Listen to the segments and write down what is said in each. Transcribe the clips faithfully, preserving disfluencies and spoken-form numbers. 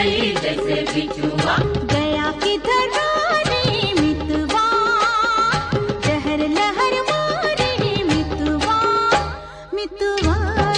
गई जैसे बिछुआ। गया किधर रे मितवा, जहर लहर मारे मितवा, मितवा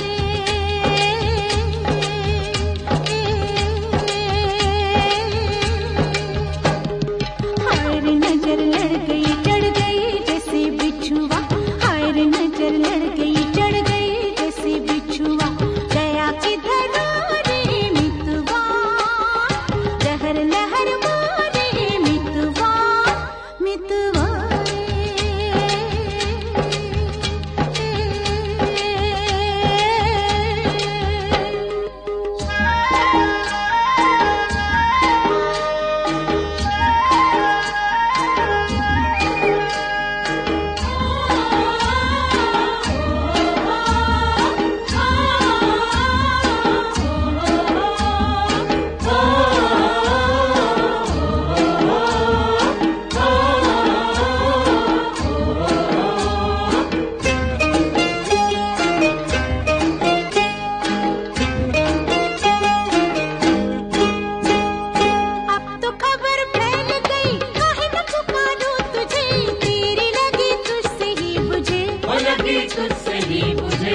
तुझसे ही बुझे।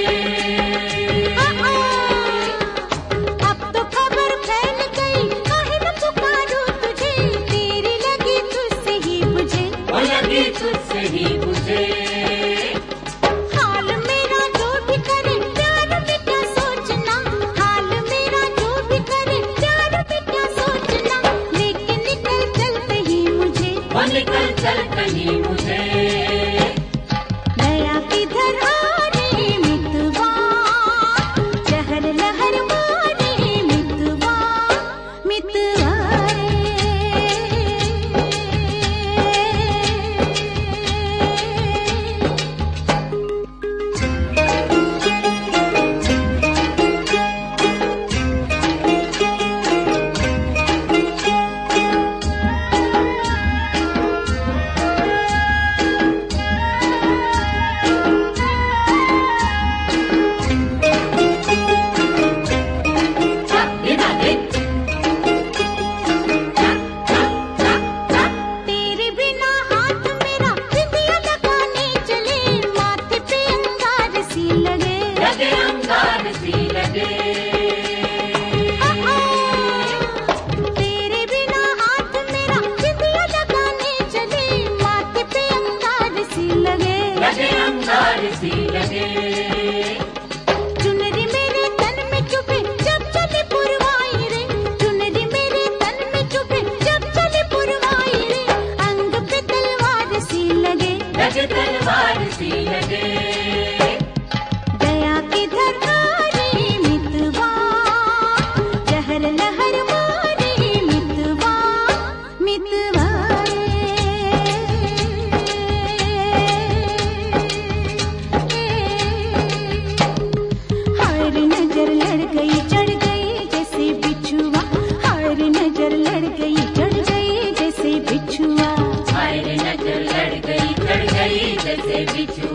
अब तो खबर फैल गई, काहे न पुकारूं तुझे, तेरी लगी तुझसे ही बुझे, वो लगी तुझसे ही बुझे। हाल मेरा जो भी करे प्यार में क्या सोचना, हाल मेरा जो भी करे प्यार में क्या सोचना, लेकिन निकल चल कहीं मुझे, वो निकल चल कहीं मुझे। गया किधर रे मितवा, जहर लहर मारे मितवा, मितवा चुनरी मेरे तन में चुभे जब चले पुरवाई रे, चुनरी मेरे तन में चुभे जब चले पुरवाई रे, अंग पे तलवार सी लगे, लगे तलवार सी लगे। गया किधर रे मितवा, जहर लहर मारे मितवा, मितवा नजर लड़ गई चढ़ गई जैसे बिछुआ, हर नजर लड़ गई चढ़ गई जैसे बिछुआ, हर नजर लड़ गई चढ़ गई जैसे बिछुआ।